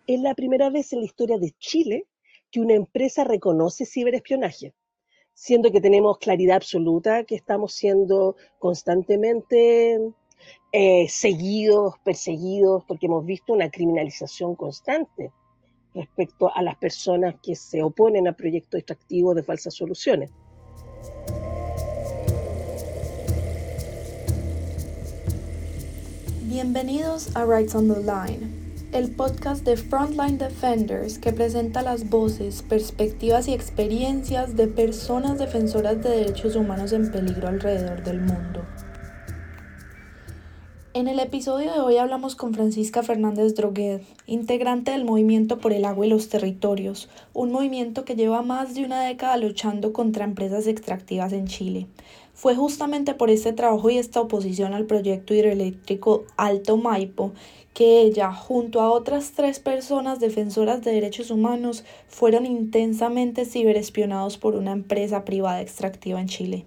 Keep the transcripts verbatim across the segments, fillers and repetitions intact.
es la primera vez en la historia de Chile que una empresa reconoce ciberespionaje, siendo que tenemos claridad absoluta que estamos siendo constantemente eh, seguidos, perseguidos, porque hemos visto una criminalización constante respecto a las personas que se oponen a proyectos extractivos de falsas soluciones. Bienvenidos a Rights on the Line, el podcast de Frontline Defenders que presenta las voces, perspectivas y experiencias de personas defensoras de derechos humanos en peligro alrededor del mundo. En el episodio de hoy hablamos con Francisca Fernández Droguet, integrante del Movimiento por el Agua y los Territorios, un movimiento que lleva más de una década luchando contra empresas extractivas en Chile. Fue justamente por este trabajo y esta oposición al proyecto hidroeléctrico Alto Maipo que ella, junto a otras tres personas defensoras de derechos humanos, fueron intensamente ciberespionados por una empresa privada extractiva en Chile.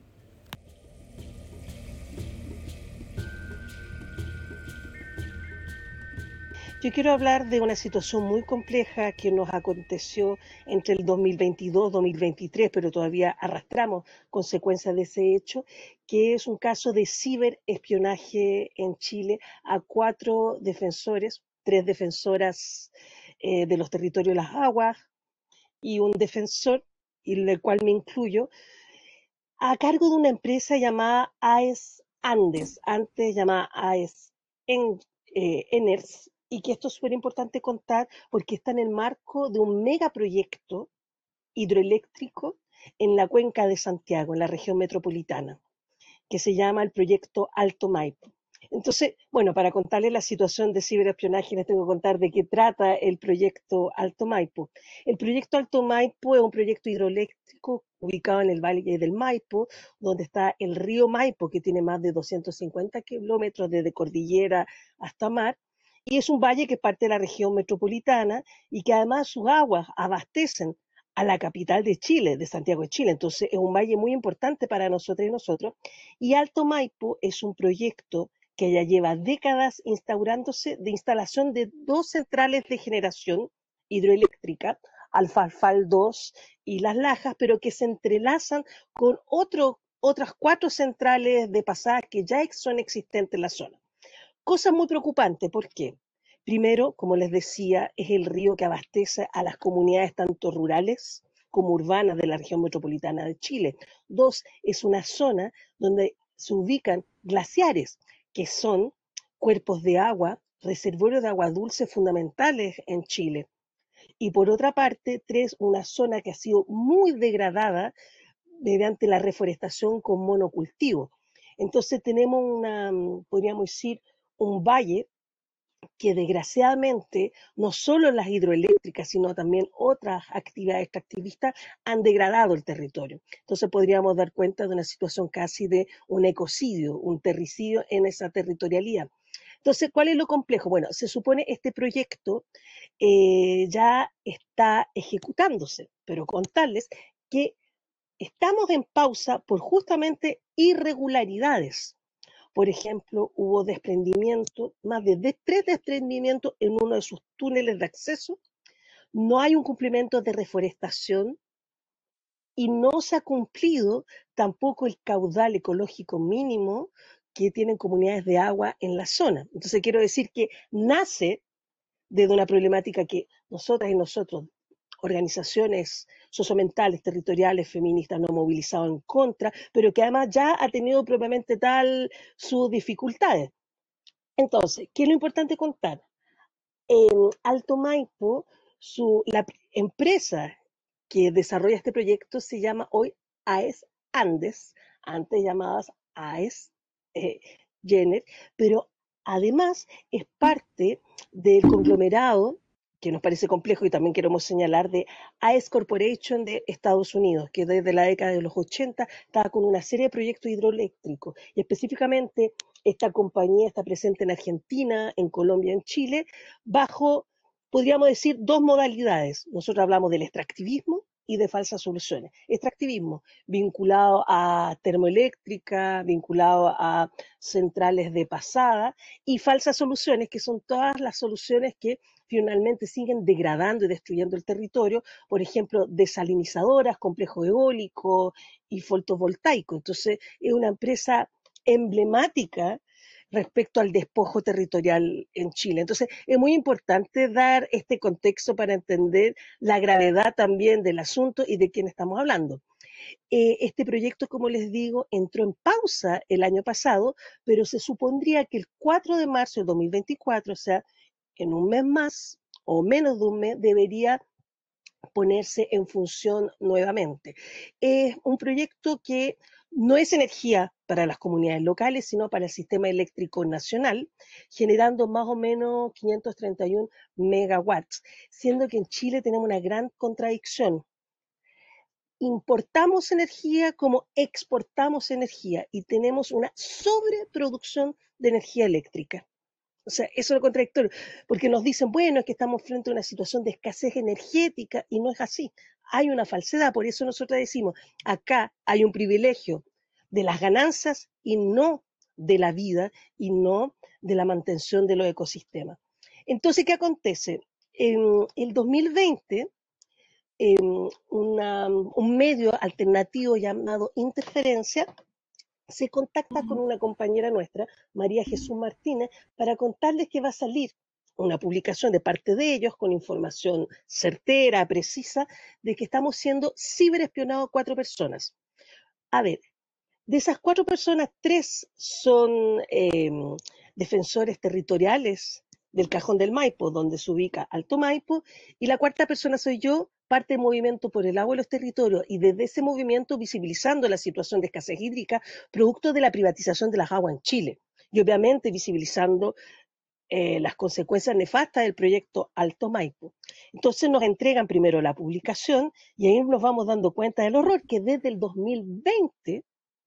Yo quiero hablar de una situación muy compleja que nos aconteció entre el dos mil veintidós y dos mil veintitrés, pero todavía arrastramos consecuencias de ese hecho, que es un caso de ciberespionaje en Chile a cuatro defensores, tres defensoras eh, de los territorios de las aguas y un defensor, y en el cual me incluyo, a cargo de una empresa llamada AES Andes, antes llamada AES en, eh, Eners, y que esto es súper importante contar porque está en el marco de un megaproyecto hidroeléctrico en la cuenca de Santiago, en la región metropolitana, que se llama el proyecto Alto Maipo. Entonces, bueno, para contarles la situación de ciberespionaje, les tengo que contar de qué trata el proyecto Alto Maipo. El proyecto Alto Maipo es un proyecto hidroeléctrico ubicado en el Valle del Maipo, donde está el río Maipo, que tiene más de doscientos cincuenta kilómetros desde cordillera hasta mar, y es un valle que es parte de la región metropolitana y que además sus aguas abastecen a la capital de Chile, de Santiago de Chile. Entonces es un valle muy importante para nosotros y nosotros. Y Alto Maipo es un proyecto que ya lleva décadas instaurándose de instalación de dos centrales de generación hidroeléctrica, Alfalfal dos y Las Lajas, pero que se entrelazan con otro, otras cuatro centrales de pasada que ya son existentes en la zona. Cosa muy preocupante, ¿por qué? Primero, como les decía, es el río que abastece a las comunidades tanto rurales como urbanas de la región metropolitana de Chile. Dos, es una zona donde se ubican glaciares, que son cuerpos de agua, reservorios de agua dulce fundamentales en Chile. Y por otra parte, tres, una zona que ha sido muy degradada mediante la reforestación con monocultivo. Entonces tenemos una, podríamos decir, un valle que desgraciadamente no solo las hidroeléctricas, sino también otras actividades extractivistas han degradado el territorio. Entonces podríamos dar cuenta de una situación casi de un ecocidio, un terricidio en esa territorialidad. Entonces, ¿cuál es lo complejo? Bueno, se supone este proyecto eh, ya está ejecutándose, pero contarles que estamos en pausa por justamente irregularidades. Por ejemplo, hubo desprendimiento, más de, de tres desprendimientos en uno de sus túneles de acceso. No hay un cumplimiento de reforestación y no se ha cumplido tampoco el caudal ecológico mínimo que tienen comunidades de agua en la zona. Entonces quiero decir que nace desde una problemática que nosotras y nosotros, organizaciones socioambientales, territoriales, feministas, nos hemos movilizado en contra, pero que además ya ha tenido propiamente tal sus dificultades. Entonces, ¿qué es lo importante contar? En Alto Maipo, su, la empresa que desarrolla este proyecto se llama hoy AES Andes, antes llamadas AES eh, Jenner, pero además es parte del conglomerado que nos parece complejo y también queremos señalar de AES Corporation de Estados Unidos, que desde la década de los ochenta estaba con una serie de proyectos hidroeléctricos y específicamente esta compañía está presente en Argentina, en Colombia, en Chile, bajo, podríamos decir, dos modalidades. Nosotros hablamos del extractivismo y de falsas soluciones. Extractivismo vinculado a termoeléctrica, vinculado a centrales de pasada, y falsas soluciones, que son todas las soluciones que finalmente siguen degradando y destruyendo el territorio, por ejemplo, desalinizadoras, complejo eólico y fotovoltaico. Entonces, es una empresa emblemática respecto al despojo territorial en Chile. Entonces, es muy importante dar este contexto para entender la gravedad también del asunto y de quién estamos hablando. Eh, este proyecto, como les digo, entró en pausa el año pasado, pero se supondría que el cuatro de marzo de dos mil veinticuatro, o sea, en un mes más o menos de un mes, debería ponerse en función nuevamente. Es un proyecto que no es energía para las comunidades locales, sino para el sistema eléctrico nacional, generando más o menos quinientos treinta y uno megawatts, siendo que en Chile tenemos una gran contradicción. Importamos energía como exportamos energía y tenemos una sobreproducción de energía eléctrica. O sea, eso es lo contradictorio, porque nos dicen, bueno, es que estamos frente a una situación de escasez energética y no es así. Hay una falsedad, por eso nosotros decimos, acá hay un privilegio de las ganancias y no de la vida y no de la mantención de los ecosistemas. Entonces, ¿qué acontece? En el dos mil veinte, eh, una, un medio alternativo llamado Interferencia se contacta con una compañera nuestra, María Jesús Martínez, para contarles que va a salir una publicación de parte de ellos con información certera, precisa, de que estamos siendo ciberespionados cuatro personas. A ver, de esas cuatro personas, tres son eh, defensores territoriales del Cajón del Maipo, donde se ubica Alto Maipo, y la cuarta persona soy yo, parte del movimiento por el agua y los territorios, y desde ese movimiento visibilizando la situación de escasez hídrica, producto de la privatización de las aguas en Chile, y obviamente visibilizando eh, las consecuencias nefastas del proyecto Alto Maipo. Entonces nos entregan primero la publicación, y ahí nos vamos dando cuenta del horror, que desde el dos mil veinte,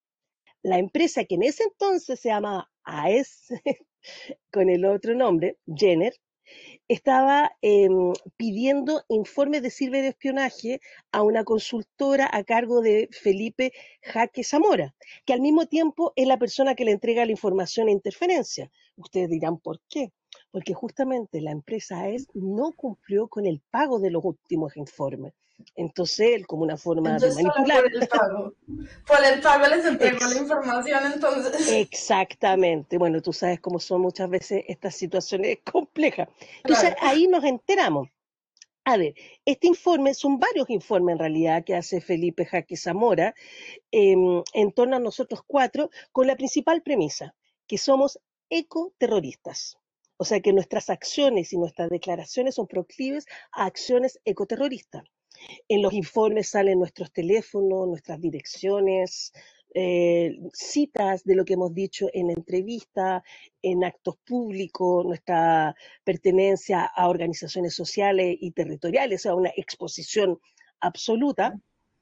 la empresa que en ese entonces se llamaba A E S, con el otro nombre, Jenner, estaba eh, pidiendo informes de ciberespionaje a una consultora a cargo de Felipe Jaque Zamora, que al mismo tiempo es la persona que le entrega la información a Interferencia. Ustedes dirán, ¿por qué? Porque justamente la empresa A E S no cumplió con el pago de los últimos informes. Entonces, él, como una forma de Entonces, solo por manipular. el pago. Por el pago les entregó la ex, información, entonces. Exactamente. Bueno, tú sabes cómo son muchas veces estas situaciones complejas. Entonces, Claro. ahí nos enteramos. A ver, este informe, son varios informes en realidad que hace Felipe Jaque Zamora eh, en torno a nosotros cuatro, con la principal premisa, que somos ecoterroristas. O sea que nuestras acciones y nuestras declaraciones son proclives a acciones ecoterroristas. En los informes salen nuestros teléfonos, nuestras direcciones, eh, citas de lo que hemos dicho en entrevistas, en actos públicos, nuestra pertenencia a organizaciones sociales y territoriales, o sea, una exposición absoluta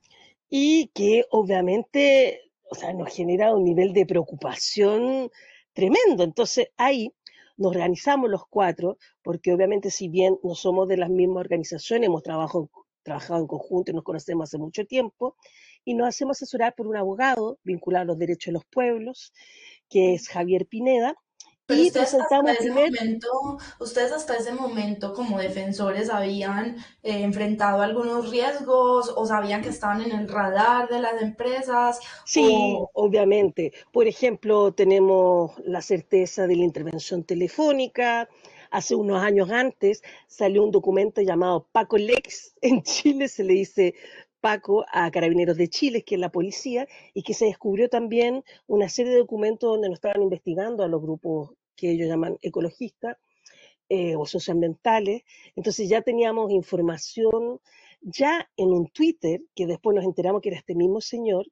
y que obviamente, o sea, nos genera un nivel de preocupación tremendo. Entonces ahí nos organizamos los cuatro, porque obviamente si bien no somos de las mismas organizaciones, hemos trabajado, trabajado en conjunto y nos conocemos hace mucho tiempo, y nos hacemos asesorar por un abogado vinculado a los derechos de los pueblos, que es Javier Pineda, Pero y ustedes presentamos hasta un ese primer. momento, ustedes hasta ese momento como defensores habían eh, enfrentado algunos riesgos o sabían que estaban en el radar de las empresas Sí, o... obviamente. Por ejemplo, tenemos la certeza de la intervención telefónica. Hace unos años antes salió un documento llamado Paco Lex. En Chile se le dice Paco a Carabineros de Chile, que es la policía, y que se descubrió también una serie de documentos donde nos estaban investigando a los grupos que ellos llaman ecologistas eh, o socioambientales. Entonces ya teníamos información ya en un Twitter, que después nos enteramos que era este mismo señor,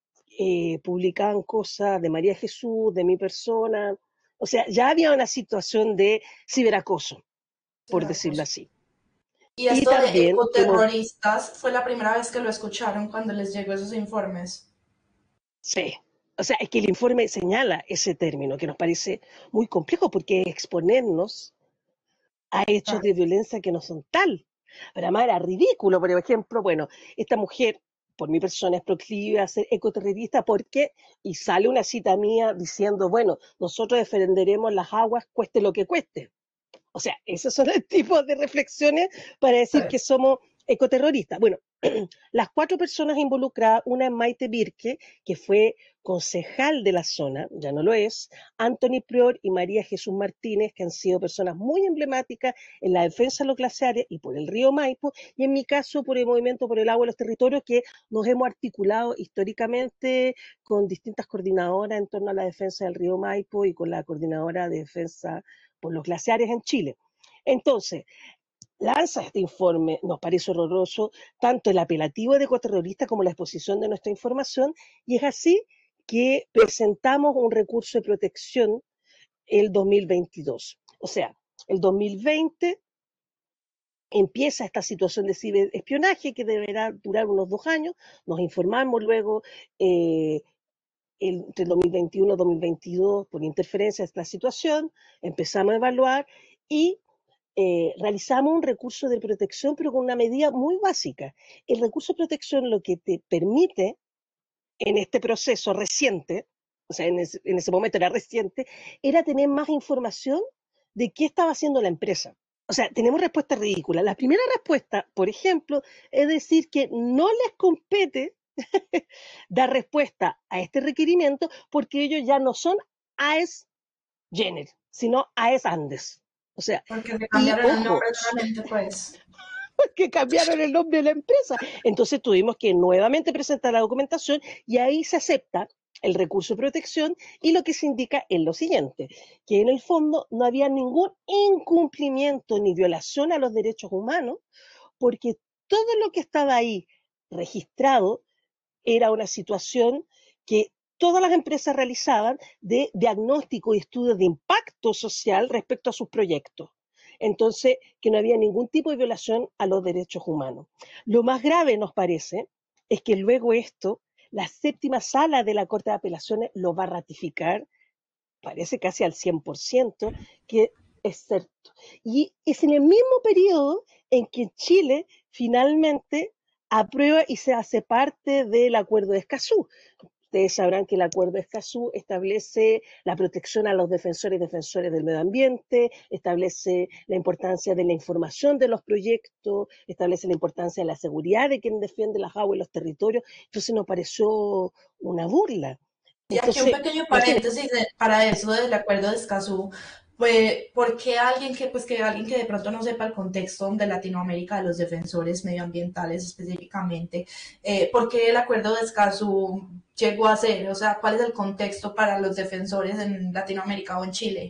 eh, publicaban cosas de María Jesús, de mi persona. O sea, ya había una situación de ciberacoso, por decirlo así. Y Y esto de también hemos, ecoterroristas fue la primera vez que lo escucharon cuando les llegó esos informes. sí, o sea, es que el informe señala ese término que nos parece muy complejo porque es exponernos a hechos Claro. de violencia que no son tal. Pero además era ridículo, por ejemplo, bueno, esta mujer, por mi persona, es proclive a ser ecoterrorista porque, y sale una cita mía diciendo, bueno, nosotros defenderemos las aguas cueste lo que cueste. O sea, esos son el tipo de reflexiones para decir que somos ecoterroristas. Bueno, las cuatro personas involucradas, una es Maite Birke, que fue concejal de la zona, ya no lo es, Anthony Prior y María Jesús Martínez, que han sido personas muy emblemáticas en la defensa de los glaciares y por el río Maipo, y en mi caso por el movimiento por el agua y los territorios, que nos hemos articulado históricamente con distintas coordinadoras en torno a la defensa del río Maipo y con la coordinadora de defensa por los glaciares en Chile. Entonces, lanza este informe, nos parece horroroso, tanto el apelativo de ecoterrorista como la exposición de nuestra información, y es así que presentamos un recurso de protección el dos mil veintidós. O sea, el dos mil veinte empieza esta situación de ciberespionaje que deberá durar unos dos años, nos informamos luego eh, el, entre el dos mil veintiuno y dos mil veintidós por interferencia de esta situación, empezamos a evaluar y eh, realizamos un recurso de protección, pero con una medida muy básica. El recurso de protección lo que te permite en este proceso reciente, o sea, en ese, en ese momento era reciente, era tener más información de qué estaba haciendo la empresa. O sea, tenemos respuestas ridículas. La primera respuesta, por ejemplo, es decir que no les compete dar respuesta a este requerimiento porque ellos ya no son A E S Jenner, sino A E S Andes. O sea, Porque le y cambiaron el ojo, nombre solamente, pues. que cambiaron el nombre de la empresa. Entonces tuvimos que nuevamente presentar la documentación y ahí se acepta el recurso de protección y lo que se indica es lo siguiente, que en el fondo no había ningún incumplimiento ni violación a los derechos humanos porque todo lo que estaba ahí registrado era una situación que todas las empresas realizaban de diagnóstico y estudios de impacto social respecto a sus proyectos. Entonces, que no había ningún tipo de violación a los derechos humanos. Lo más grave, nos parece, es que luego esto, la séptima sala de la Corte de Apelaciones lo va a ratificar, parece casi al cien por ciento, que es cierto. Y es en el mismo periodo en que Chile finalmente aprueba y se hace parte del Acuerdo de Escazú. Ustedes sabrán que el Acuerdo de Escazú establece la protección a los defensores y defensores del medio ambiente, establece la importancia de la información de los proyectos, establece la importancia de la seguridad de quien defiende las aguas y los territorios. Entonces nos pareció una burla. Y aquí un Entonces, pequeño imagínense, paréntesis de- para eso del acuerdo de Escazú. Pues, ¿por qué alguien que, pues, que alguien que de pronto no sepa el contexto de Latinoamérica, de los defensores medioambientales específicamente, eh, por qué el acuerdo de Escazú llegó a ser? O sea, ¿cuál es el contexto para los defensores en Latinoamérica o en Chile?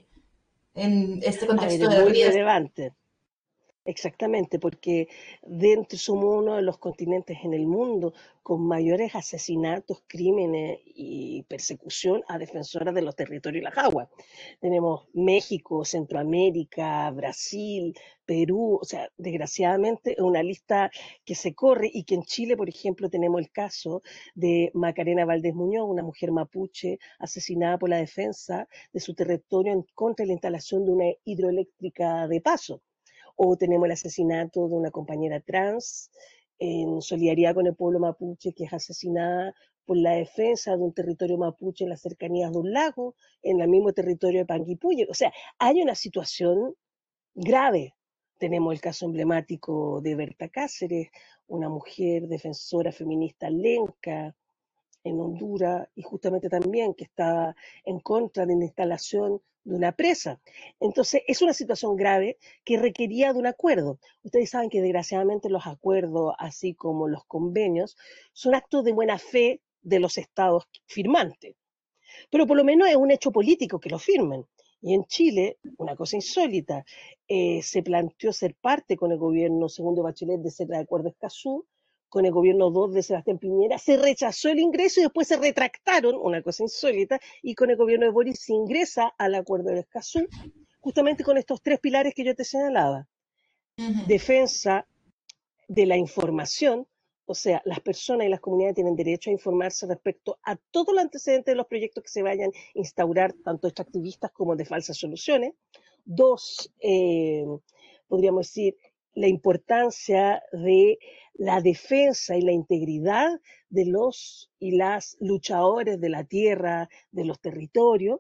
En este a ver, contexto es de muy riesgo. relevante. Exactamente, porque dentro somos uno de los continentes en el mundo con mayores asesinatos, crímenes y persecución a defensoras de los territorios y las aguas. Tenemos México, Centroamérica, Brasil, Perú, o sea, desgraciadamente es una lista que se corre y que en Chile, por ejemplo, tenemos el caso de Macarena Valdés Muñoz, una mujer mapuche asesinada por la defensa de su territorio en contra de la instalación de una hidroeléctrica de paso, o tenemos el asesinato de una compañera trans en solidaridad con el pueblo mapuche que es asesinada por la defensa de un territorio mapuche en las cercanías de un lago, en el mismo territorio de Panguipulli. O sea, hay una situación grave. Tenemos el caso emblemático de Berta Cáceres, una mujer defensora feminista lenca, en Honduras y justamente también que estaba en contra de la instalación de una presa. Entonces, es una situación grave que requería de un acuerdo. Ustedes saben que desgraciadamente los acuerdos, así como los convenios, son actos de buena fe de los estados firmantes, pero por lo menos es un hecho político que lo firmen. Y en Chile, una cosa insólita, eh, se planteó ser parte con el gobierno segundo Bachelet de ser de acuerdo Escazú, con el gobierno dos de Sebastián Piñera, se rechazó el ingreso y después se retractaron, una cosa insólita, y con el gobierno de Boris se ingresa al acuerdo de Escazú, justamente con estos tres pilares que yo te señalaba. Ujú. Defensa de la información, o sea, las personas y las comunidades tienen derecho a informarse respecto a todos los antecedentes de los proyectos que se vayan a instaurar, tanto extractivistas como de falsas soluciones. Dos, eh, podríamos decir, la importancia de la defensa y la integridad de los y las luchadores de la tierra, de los territorios.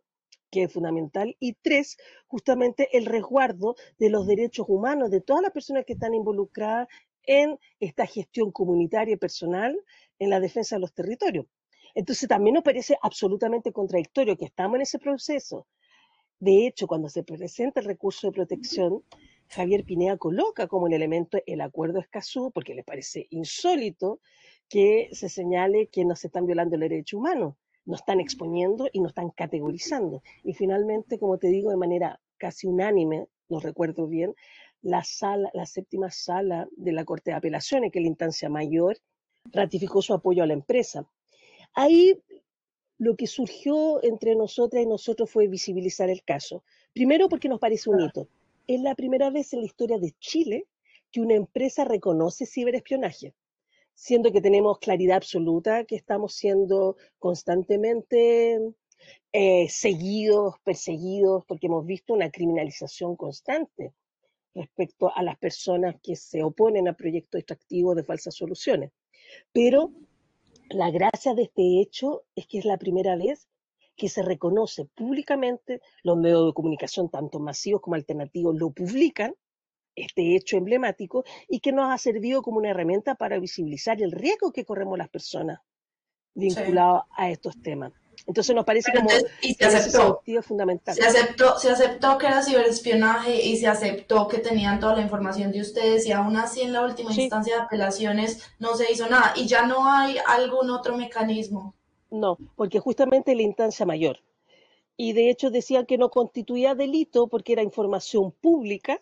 que es fundamental, y tres, justamente el resguardo de los derechos humanos de todas las personas que están involucradas en esta gestión comunitaria y personal en la defensa de los territorios. Entonces también nos parece absolutamente contradictorio que estamos en ese proceso. De hecho, cuando se presenta el recurso de protección, Javier Pineda coloca como un elemento el acuerdo Escazú, porque le parece insólito que se señale que no se están violando el derecho humano, no están exponiendo y no están categorizando. Y finalmente, como te digo, de manera casi unánime, no recuerdo bien, la sala, la séptima sala de la Corte de Apelaciones, que es la instancia mayor, ratificó su apoyo a la empresa. Ahí lo que surgió entre nosotras y nosotros fue visibilizar el caso. Primero porque nos parece un hito. Es la primera vez en la historia de Chile que una empresa reconoce ciberespionaje, siendo que tenemos claridad absoluta que estamos siendo constantemente eh, seguidos, perseguidos, porque hemos visto una criminalización constante respecto a las personas que se oponen a proyectos extractivos de falsas soluciones. Pero la gracia de este hecho es que es la primera vez que se reconoce públicamente, los medios de comunicación, tanto masivos como alternativos, lo publican, este hecho emblemático, y que nos ha servido como una herramienta para visibilizar el riesgo que corremos las personas Sí. vinculadas a estos temas. Entonces nos parece Pero como, entonces, y se en ese aceptó. sentido, fundamental. Se aceptó, se aceptó que era ciberespionaje y se aceptó que tenían toda la información de ustedes y aún así en la última Sí, instancia de apelaciones no se hizo nada y ya no hay algún otro mecanismo. no, porque justamente la instancia mayor. Y de hecho decían que no constituía delito porque era información pública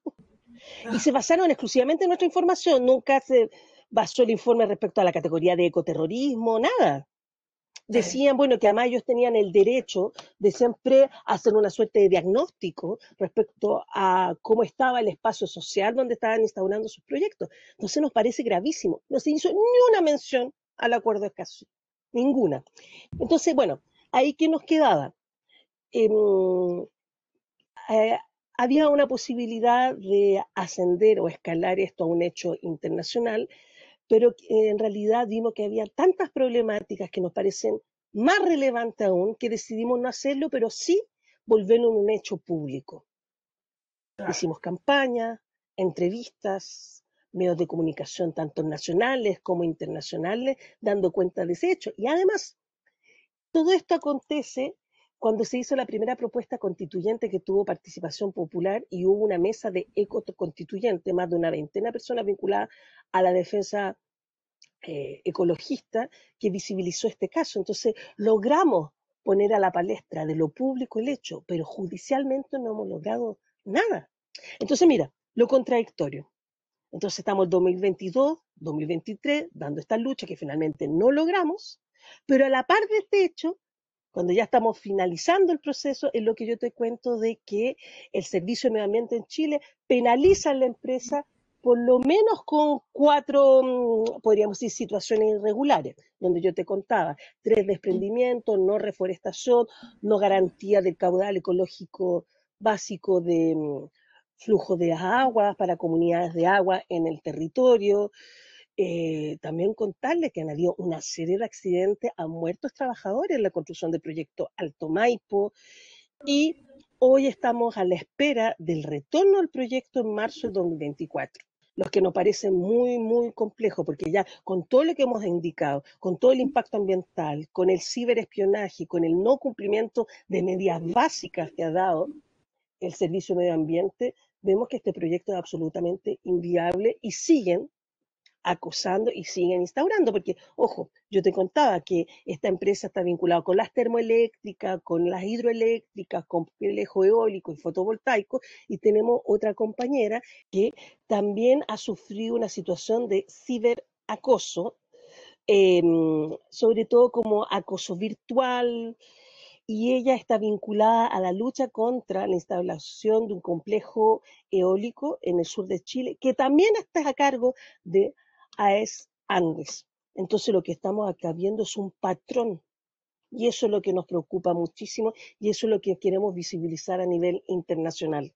y se basaron exclusivamente en nuestra información. Nunca se basó el informe respecto a la categoría de ecoterrorismo, nada. Sí. Decían, bueno, que además ellos tenían el derecho de siempre hacer una suerte de diagnóstico respecto a cómo estaba el espacio social donde estaban instaurando sus proyectos. Entonces nos parece gravísimo. No se hizo ni una mención al acuerdo de Escazú, ninguna. Entonces, bueno, ahí que nos quedaba. Eh, eh, Había una posibilidad de ascender o escalar esto a un hecho internacional, pero eh, en realidad vimos que había tantas problemáticas que nos parecen más relevantes aún que decidimos no hacerlo, pero sí volverlo en un hecho público. Claro. Hicimos campañas, entrevistas, medios de comunicación tanto nacionales como internacionales, dando cuenta de ese hecho. Y además, todo esto acontece cuando se hizo la primera propuesta constituyente que tuvo participación popular y hubo una mesa de eco constituyente, más de una veintena de personas vinculadas a la defensa eh, ecologista que visibilizó este caso. Entonces, logramos poner a la palestra de lo público el hecho, pero judicialmente no hemos logrado nada. Entonces, mira, lo contradictorio. Entonces, estamos en dos mil veintidós, dos mil veintitrés, dando esta lucha que finalmente no logramos, pero a la par de este hecho, cuando ya estamos finalizando el proceso, es lo que yo te cuento de que el Servicio de Medio Ambiente en Chile penaliza a la empresa por lo menos con cuatro, mm, podríamos decir, situaciones irregulares, donde yo te contaba, tres desprendimientos, no reforestación, no garantía del caudal ecológico básico de mm, flujo de aguas para comunidades de agua en el territorio, eh, también contarles que han habido una serie de accidentes, han muerto trabajadores en la construcción del proyecto Alto Maipo y hoy estamos a la espera del retorno del proyecto en marzo del dos mil veinticuatro. Los que nos parecen muy, muy complejos, porque ya con todo lo que hemos indicado, con todo el impacto ambiental, con el ciberespionaje, con el no cumplimiento de medidas básicas que ha dado el Servicio de Medio Ambiente, vemos que este proyecto es absolutamente inviable y siguen acosando y siguen instaurando, porque, ojo, yo te contaba que esta empresa está vinculada con las termoeléctricas, con las hidroeléctricas, con complejo eólico y fotovoltaico, y tenemos otra compañera que también ha sufrido una situación de ciberacoso, eh, sobre todo como acoso virtual, y ella está vinculada a la lucha contra la instalación de un complejo eólico en el sur de Chile, que también está a cargo de A E S Andes. Entonces lo que estamos acá viendo es un patrón y eso es lo que nos preocupa muchísimo y eso es lo que queremos visibilizar a nivel internacional.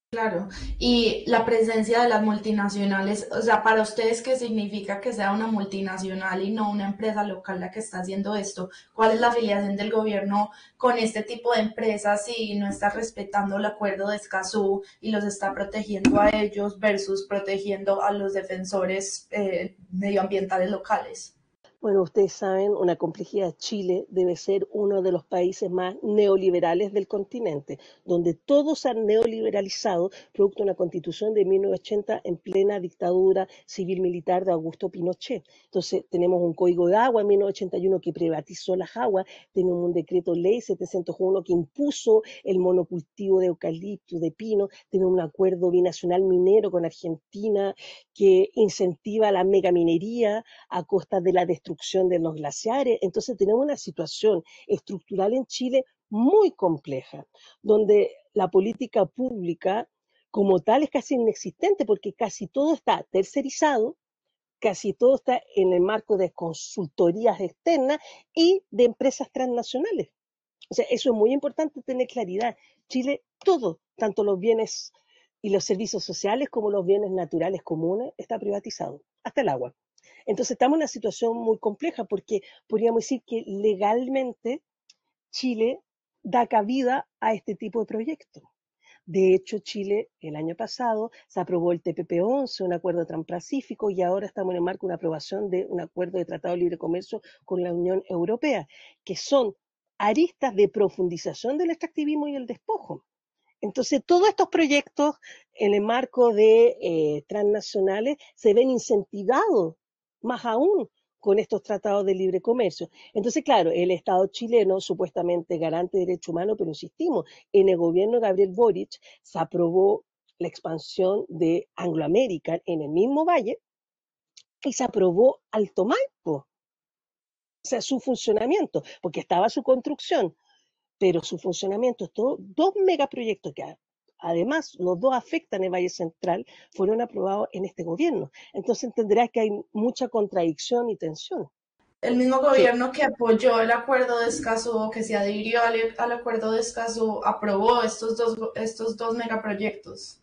Claro, y la presencia de las multinacionales, o sea, para ustedes, ¿qué significa que sea una multinacional y no una empresa local la que está haciendo esto? ¿Cuál es la afiliación del gobierno con este tipo de empresas si no está respetando el acuerdo de Escazú y los está protegiendo a ellos versus protegiendo a los defensores eh, medioambientales locales? Bueno, ustedes saben, una complejidad. Chile debe ser uno de los países más neoliberales del continente, donde todos han neoliberalizado, producto de una constitución de mil novecientos ochenta en plena dictadura civil-militar de Augusto Pinochet. Entonces, tenemos un código de agua en mil novecientos ochenta y uno que privatizó las aguas, tenemos un decreto ley setecientos uno que impuso el monocultivo de eucalipto, de pino, tenemos un acuerdo binacional minero con Argentina que incentiva la megaminería a costa de la destrucción de los glaciares. Entonces tenemos una situación estructural en Chile muy compleja, donde la política pública como tal es casi inexistente porque casi todo está tercerizado, casi todo está en el marco de consultorías externas y de empresas transnacionales. O sea, eso es muy importante tener claridad. Chile, todo, tanto los bienes y los servicios sociales como los bienes naturales comunes, está privatizado, hasta el agua. Entonces estamos en una situación muy compleja porque podríamos decir que legalmente Chile da cabida a este tipo de proyectos. De hecho, Chile el año pasado se aprobó el T P P once, un acuerdo transpacífico, y ahora estamos en el marco de una aprobación de un acuerdo de tratado de libre comercio con la Unión Europea, que son aristas de profundización del extractivismo y el despojo. Entonces, todos estos proyectos en el marco de eh, transnacionales se ven incentivados más aún con estos tratados de libre comercio. Entonces, claro, el Estado chileno, supuestamente garante de derechos humanos, pero insistimos, en el gobierno de Gabriel Boric se aprobó la expansión de Anglo American en el mismo valle y se aprobó Alto Maipo, o sea, su funcionamiento, porque estaba su construcción, pero su funcionamiento, estos dos megaproyectos que además los dos afectan el Valle Central, fueron aprobados en este gobierno. Entonces entenderás que hay mucha contradicción y tensión. El mismo Sí, gobierno que apoyó el acuerdo de Escazú o que se adhirió al, al acuerdo de Escazú aprobó estos dos, estos dos megaproyectos.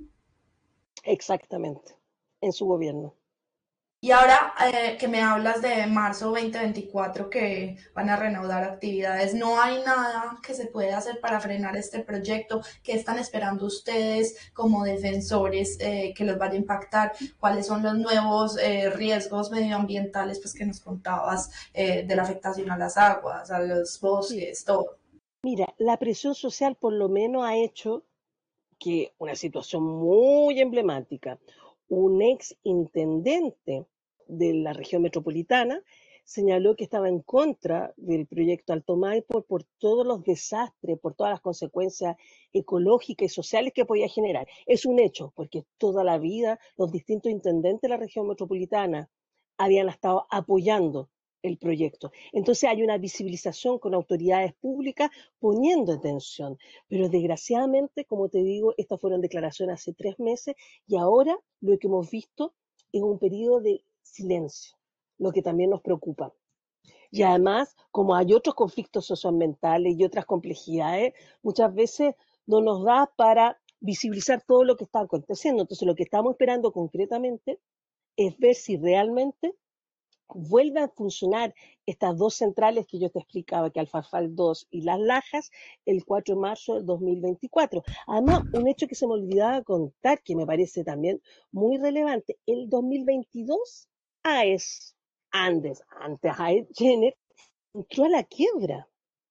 exactamente, en su gobierno. Y ahora eh, que me hablas de marzo veinte veinticuatro que van a reanudar actividades, ¿no hay nada que se pueda hacer para frenar este proyecto? ¿Qué están esperando ustedes como defensores eh, que los vaya a impactar? ¿Cuáles son los nuevos eh, riesgos medioambientales pues, que nos contabas eh, de la afectación a las aguas, a los Sí, bosques, todo? mira, la presión social por lo menos ha hecho que una situación muy emblemática, un ex intendente de la región metropolitana señaló que estaba en contra del proyecto Alto Maipo por todos los desastres, por todas las consecuencias ecológicas y sociales que podía generar. Es un hecho, porque toda la vida los distintos intendentes de la región metropolitana habían estado apoyando el proyecto. Entonces hay una visibilización con autoridades públicas poniendo atención. Pero desgraciadamente, como te digo, estas fueron declaraciones hace tres meses y ahora lo que hemos visto es un periodo de silencio, lo que también nos preocupa. Y además, como hay otros conflictos socioambientales y otras complejidades, muchas veces no nos da para visibilizar todo lo que está aconteciendo. Entonces, lo que estamos esperando concretamente es ver si realmente vuelven a funcionar estas dos centrales que yo te explicaba, que Alfafal dos y Las Lajas, el cuatro de marzo del dos mil veinticuatro. Además, un hecho que se me olvidaba contar, que me parece también muy relevante, el dos mil veintidós, AES, Andes, antes AES Gener, entró a la quiebra.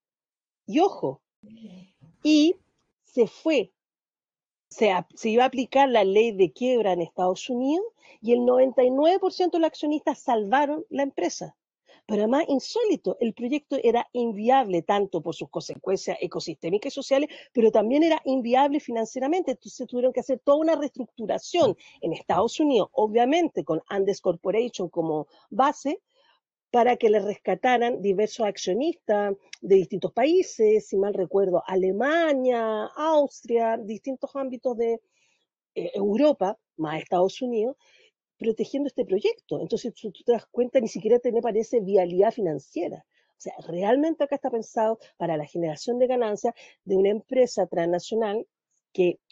Y ojo, y se fue, se, se, iba a aplicar la ley de quiebra en Estados Unidos y el noventa y nueve por ciento de los accionistas salvaron la empresa. Pero además, insólito, el proyecto era inviable tanto por sus consecuencias ecosistémicas y sociales, pero también era inviable financieramente. Entonces tuvieron que hacer toda una reestructuración en Estados Unidos, obviamente con Andes Corporation como base, para que le rescataran diversos accionistas de distintos países, si mal recuerdo, Alemania, Austria, distintos ámbitos de eh, Europa, más Estados Unidos, protegiendo este proyecto. Entonces, tú, tú te das cuenta, ni siquiera te parece viabilidad financiera. O sea, realmente acá está pensado para la generación de ganancias de una empresa transnacional que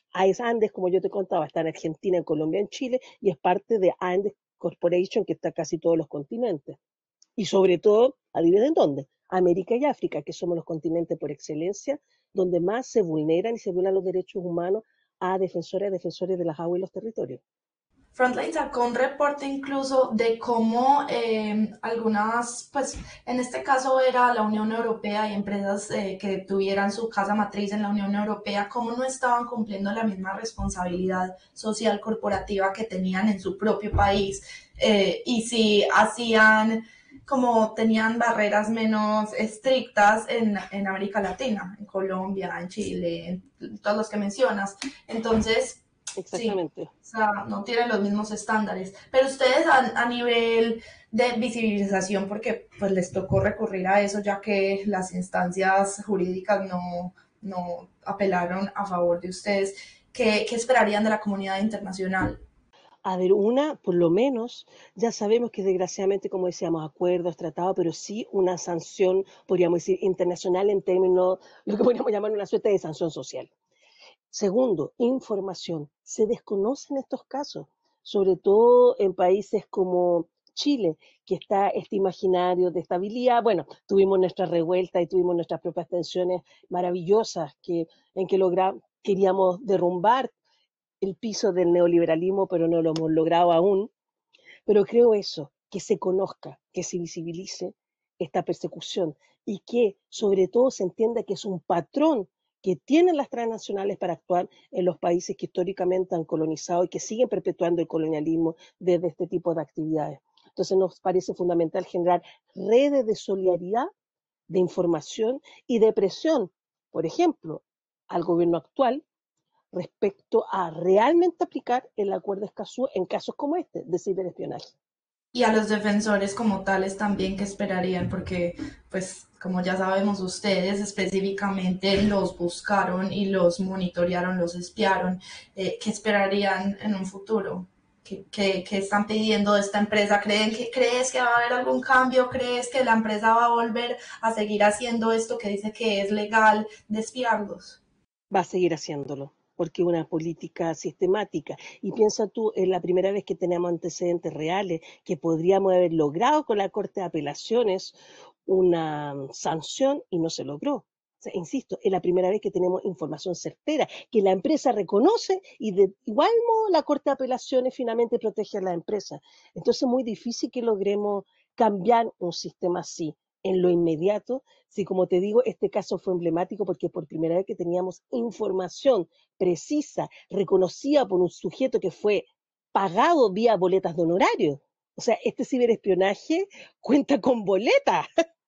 AES Andes, como yo te contaba, está en Argentina, en Colombia, en Chile, y es parte de Andes Corporation, que está casi todos los continentes. Y sobre todo, ¿adivinen dónde? América y África, que somos los continentes por excelencia, donde más se vulneran y se violan los derechos humanos a defensoras y defensores de las aguas y los territorios. Frontline sacó un reporte incluso de cómo eh, algunas, pues en este caso era la Unión Europea y empresas eh, que tuvieran su casa matriz en la Unión Europea, cómo no estaban cumpliendo la misma responsabilidad social corporativa que tenían en su propio país eh, y si hacían como tenían barreras menos estrictas en, en América Latina, en Colombia, en Chile, en todos los que mencionas. Entonces, Exactamente. sí, o sea, no tienen los mismos estándares. Pero ustedes a, a nivel de visibilización, porque pues les tocó recurrir a eso, ya que las instancias jurídicas no, no apelaron a favor de ustedes, ¿qué, qué esperarían de la comunidad internacional? A ver, una, por lo menos, ya sabemos que desgraciadamente, como decíamos, acuerdos, tratados, pero sí una sanción, podríamos decir, internacional en términos, lo que podríamos llamar una suerte de sanción social. Segundo, información. Se desconocen estos casos, sobre todo en países como Chile, que está este imaginario de estabilidad. Bueno, tuvimos nuestra revuelta y tuvimos nuestras propias tensiones maravillosas que, en que logramos, queríamos derrumbar el piso del neoliberalismo, pero no lo hemos logrado aún. Pero creo eso, que se conozca, que se visibilice esta persecución y que sobre todo se entienda que es un patrón que tienen las transnacionales para actuar en los países que históricamente han colonizado y que siguen perpetuando el colonialismo desde este tipo de actividades. Entonces nos parece fundamental generar redes de solidaridad, de información y de presión, por ejemplo, al gobierno actual respecto a realmente aplicar el acuerdo Escazú en casos como este de ciberespionaje. Y a los defensores como tales también, ¿qué esperarían? Porque, pues, como ya sabemos ustedes, específicamente los buscaron y los monitorearon, los espiaron. Eh, ¿Qué esperarían en un futuro? ¿Qué, qué, qué están pidiendo de esta empresa? ¿Creen que, ¿Crees que va a haber algún cambio? ¿Crees que la empresa va a volver a seguir haciendo esto que dice que es legal de espiarlos? Va a seguir haciéndolo, porque es una política sistemática. Y piensa tú, es la primera vez que tenemos antecedentes reales que podríamos haber logrado con la Corte de Apelaciones una sanción y no se logró. O sea, insisto, es la primera vez que tenemos información certera, que la empresa reconoce y de igual modo la Corte de Apelaciones finalmente protege a la empresa. Entonces es muy difícil que logremos cambiar un sistema así en lo inmediato. Sí, como te digo, este caso fue emblemático porque por primera vez que teníamos información precisa, reconocida por un sujeto que fue pagado vía boletas de honorario. O sea, este ciberespionaje cuenta con boletas.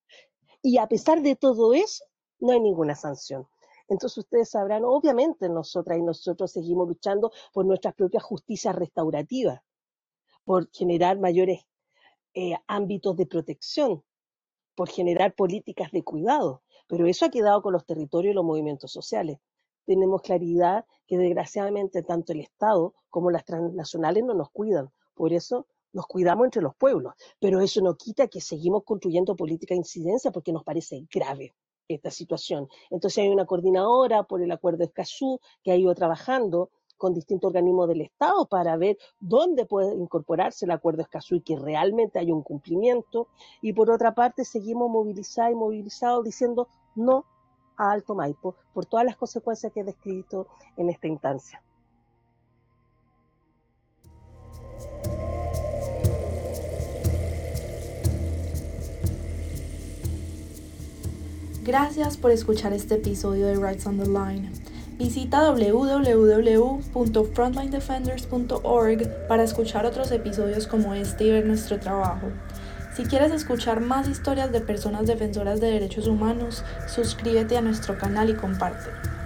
Y a pesar de todo eso, no hay ninguna sanción. Entonces ustedes sabrán, obviamente nosotras y nosotros seguimos luchando por nuestras propias justicias restaurativas, por generar mayores eh, ámbitos de protección, por generar políticas de cuidado, pero eso ha quedado con los territorios y los movimientos sociales. Tenemos claridad que desgraciadamente tanto el Estado como las transnacionales no nos cuidan, por eso nos cuidamos entre los pueblos, pero eso no quita que seguimos construyendo política de incidencia porque nos parece grave esta situación. Entonces hay una coordinadora por el acuerdo Escazú que ha ido trabajando con distintos organismos del Estado para ver dónde puede incorporarse el acuerdo Escazú y que realmente haya un cumplimiento. Y por otra parte, seguimos movilizados y movilizados diciendo no a Alto Maipo por todas las consecuencias que he descrito en esta instancia. Gracias por escuchar este episodio de Rights on the Line. Visita doble u doble u doble u punto frontline defenders punto org para escuchar otros episodios como este y ver nuestro trabajo. Si quieres escuchar más historias de personas defensoras de derechos humanos, suscríbete a nuestro canal y comparte.